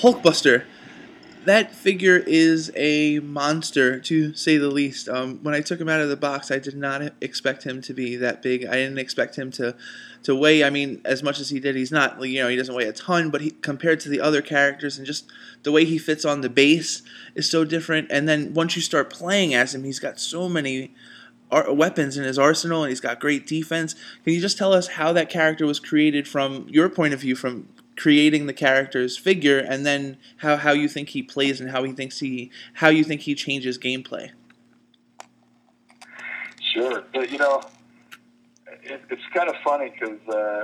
Hulkbuster. That figure is a monster, to say the least. When I took him out of the box, I did not expect him to be that big. I didn't expect him to weigh. I mean, as much as he did, he's not. He doesn't weigh a ton, but compared to the other characters, and just the way he fits on the base is so different. And then once you start playing as him, he's got so many weapons in his arsenal, and he's got great defense. Can you just tell us how that character was created from your point of view, from creating the character's figure, and then how you think he plays and how you think he changes gameplay? Sure, but it's kind of funny because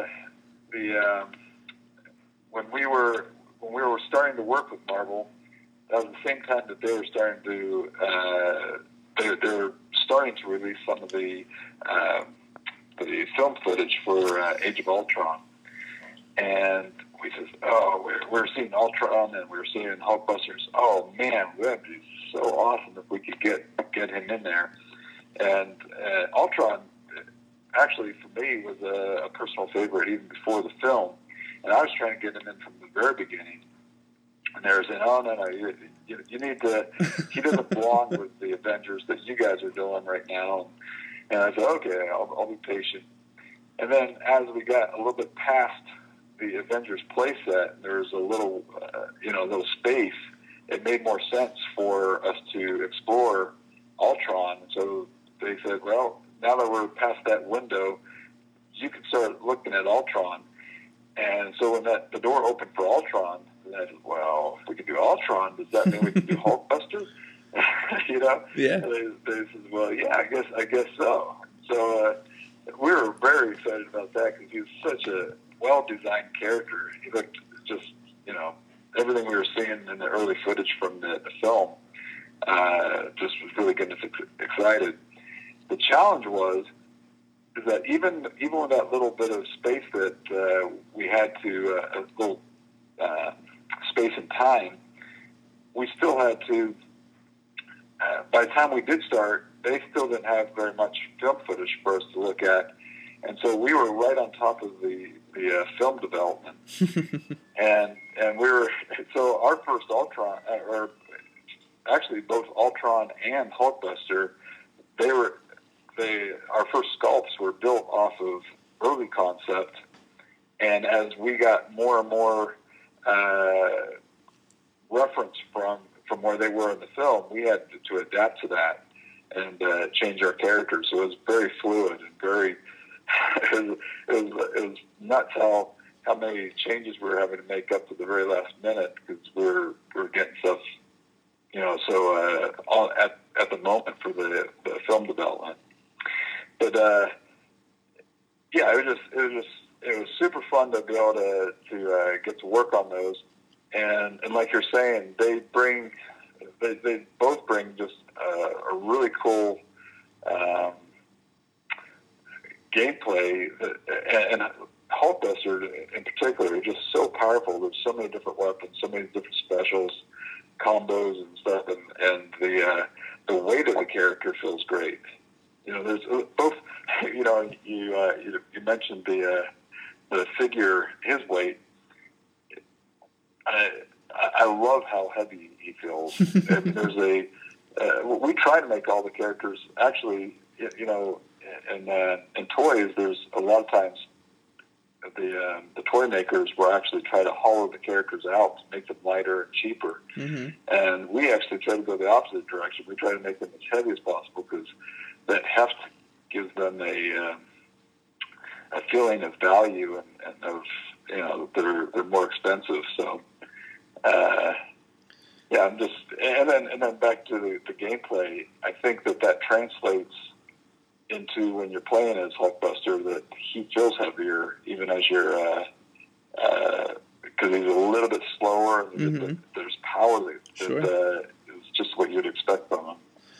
when we were starting to work with Marvel, that was the same time that they were starting to they're starting to release some of the film footage for Age of Ultron, and we said, oh, we're seeing Ultron and we're seeing Hulkbusters. Oh man, that'd be so awesome if we could get him in there. And Ultron, actually, for me, was a personal favorite even before the film. And I was trying to get him in from the very beginning. And they were saying, oh, no, you need to, he doesn't belong with the Avengers that you guys are doing right now. And I said, okay, I'll be patient. And then as we got a little bit past the Avengers playset, there was a little, little space, it made more sense for us to explore Ultron. So they said, well, now that we're past that window, you can start looking at Ultron. And so when the door opened for Ultron, I said, well, if we could do Ultron, does that mean we can do Hulkbuster? Yeah. And they said, well, yeah, I guess so. So we were very excited about that because he was such a well-designed character. He looked just, everything we were seeing in the early footage from the film just was really getting us excited. The challenge is that even with that little bit of space that we had to, a little space and time, we still had to, by the time we did start, they still didn't have very much film footage for us to look at. And so we were right on top of the film development. and so our first Ultron, or actually both Ultron and Hulkbuster, our first sculpts were built off of early concept. And as we got more and more reference from where they were in the film, we had to adapt to that and change our characters. So it was very fluid and very it was nuts how many changes we were having to make up to the very last minute because we're getting stuff all at the moment for the film development. But it was super fun to be able to get to work on those. And like you're saying, they both bring just a really cool gameplay, and Hulkbuster in particular is just so powerful. There's so many different weapons, so many different specials, combos and stuff, and the weight of the character feels great. There's both. You mentioned the figure, his weight. I love how heavy he feels. There's we try to make all the characters actually, in toys. There's a lot of times the toy makers will actually try to hollow the characters out to make them lighter and cheaper. Mm-hmm. And we actually try to go the opposite direction. We try to make them as heavy as possible because that heft gives them a feeling of value and of they're more expensive. So and then back to the gameplay. I think that translates into when you're playing as Hulkbuster that he feels heavier even as you're because he's a little bit slower and there's power that is just what you'd expect from him.